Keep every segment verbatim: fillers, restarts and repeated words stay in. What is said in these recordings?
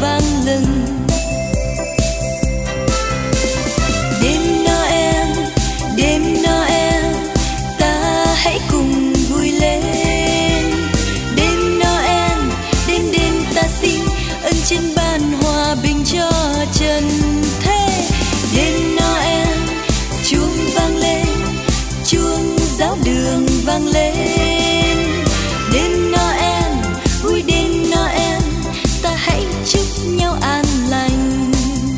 vang lừng. Đêm Noel, đêm Noel, ta hãy cùng vui lên. Đêm Noel, đêm đêm ta xin ơn trên ban hòa bình cho trần thế. Đêm Noel, chuông vang lên, chuông giáo đường vang lên. Đêm Noel, vui đêm Noel, ta hãy chúc nhau an lành.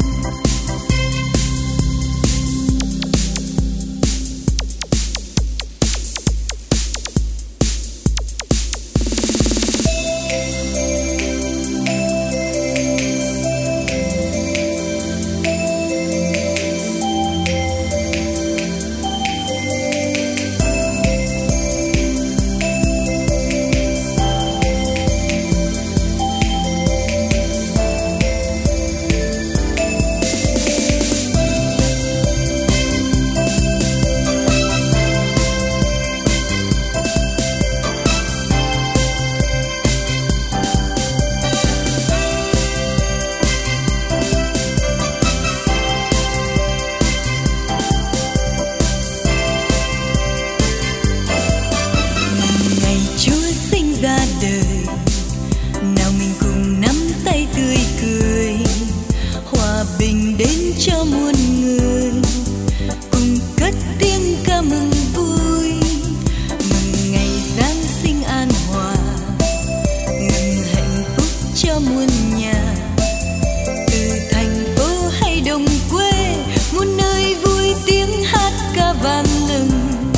Cho muôn người cùng cất tiếng ca mừng vui, mừng ngày Giáng sinh an hòa, mừng hạnh phúc cho muôn nhà. Từ thành phố hay đồng quê, muôn nơi vui tiếng hát ca vang lừng.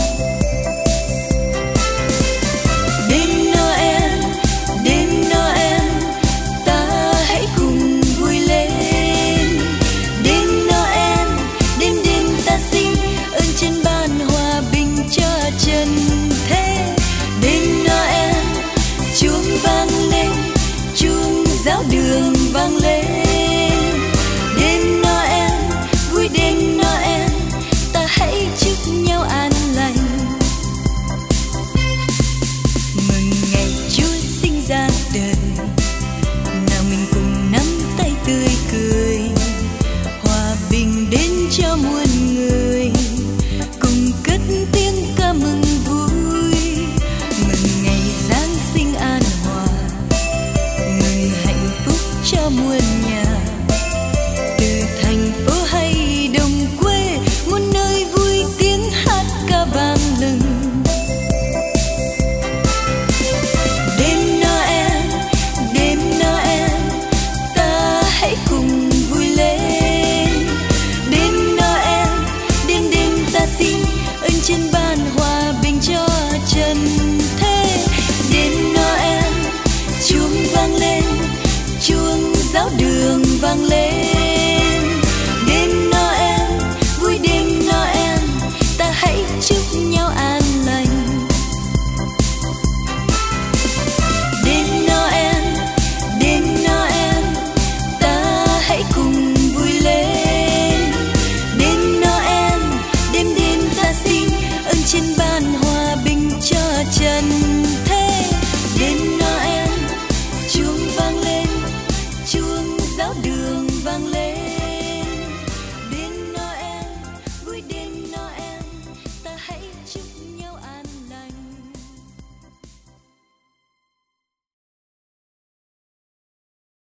Đêm Noel, đêm Noel, ta hãy cùng vui lên. Trên ban hòa bình cho trần thế. Đêm Noel, chuông vang lên, chuông giáo đường vang lên. Đêm Noel, vui đêm Noel, ta hãy chúc nhau an lành. Mừng ngày Chúa sinh ra đời, nào mình cùng nắm tay tươi cười, hòa bình đến cho muôn người.